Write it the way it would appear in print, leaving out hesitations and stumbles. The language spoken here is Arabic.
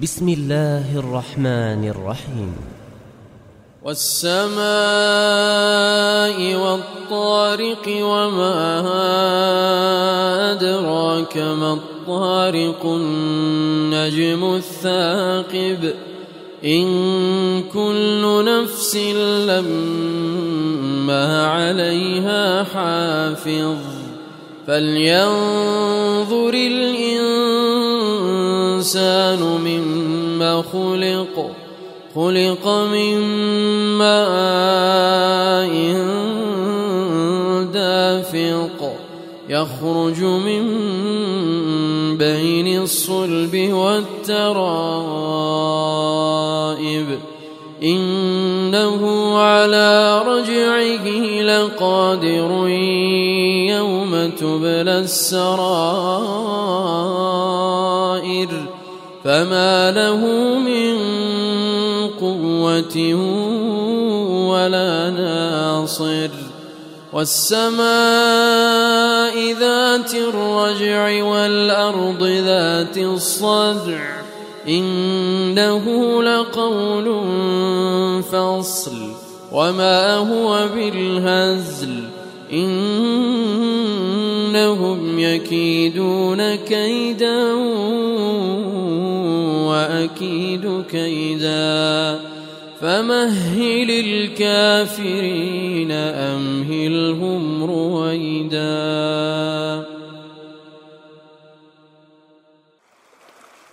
بسم الله الرحمن الرحيم. والسماء والطارق وما أدراك ما الطارق النجم الثاقب إن كل نفس لما عليها حافظ فلينظر الإنسان مما خلق من ماء دافق يخرج من بين الصلب والترائب إنه على رجعه لقادر يوم تبلى السرائر فما له من قوة ولا ناصر والسماء ذات الرجع والأرض ذات الصدع إنه لقول فصل وما هو بالهزل إنهم يكيدون كيدا وأكيد كيدا فمهل الكافرين أمهلهم رويدا.